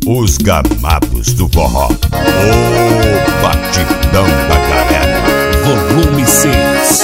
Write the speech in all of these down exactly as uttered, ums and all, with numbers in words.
Os Gamados do Forró. O batidão da galera. Volume seis.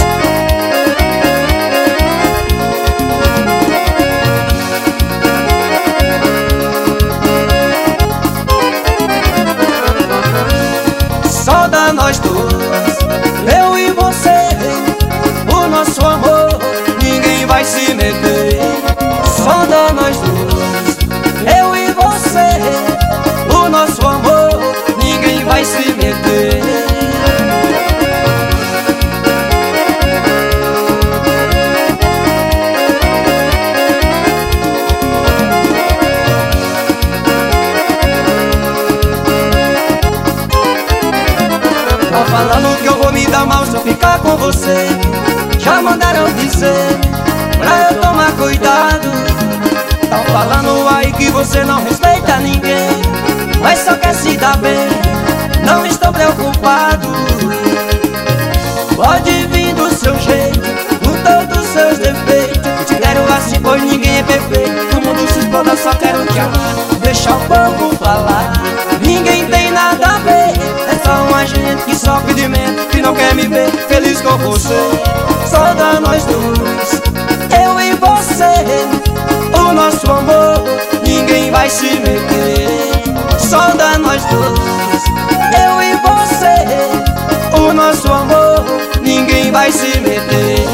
Só da nós dois, eu e você, o nosso amor, ninguém vai se meter. Só da nós dois, eu e você, o nosso amor, ninguém vai se meter. Tá falando que eu vou me dar mal se eu ficar com você. Já mandaram dizer pra eu tomar cuidado. Tão falando aí que você não respeita ninguém, mas só quer se dar bem. Não estou preocupado. Pode vir do seu jeito, com todos os seus defeitos. Eu te quero assim, pois ninguém é perfeito. O mundo se exploda, só quero te amar. Deixa o povo falar, ninguém tem nada a ver. É só uma gente que sofre de medo, que não quer me ver feliz com você. Só da nós dois, eu e você, o nosso amor, ninguém vai se meter. Só da nós dois, eu e você, o nosso amor, ninguém vai se meter.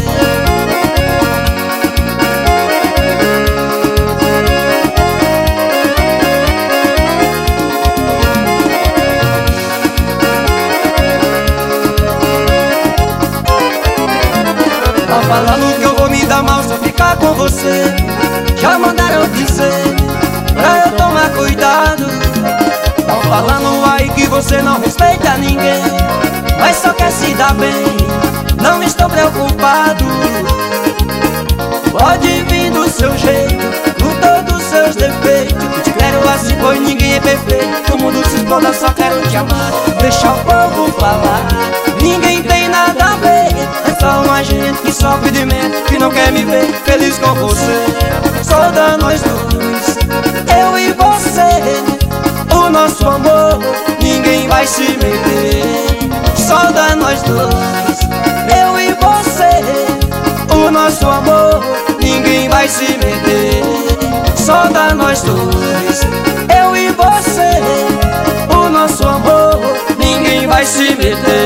Tá falando que eu vou me dar mal se eu ficar com você. Já mandaram dizer pra eu tomar cuidado. Tão falando aí que você não respeita ninguém, mas só quer se dar bem. Não estou preocupado. Pode vir do seu jeito, com todos os seus defeitos. Eu te quero assim, pois ninguém é perfeito. O mundo se exploda, só quero te amar. Deixa o povo falar, ninguém tem nada a ver. É só uma gente que sofre de medo, que não quer me ver feliz com você. Só da nós dois, eu e você, o nosso amor, ninguém vai se meter. Só da nós dois, eu e você, o nosso amor, ninguém vai se meter. Só da nós dois, eu e você, o nosso amor, ninguém vai se meter.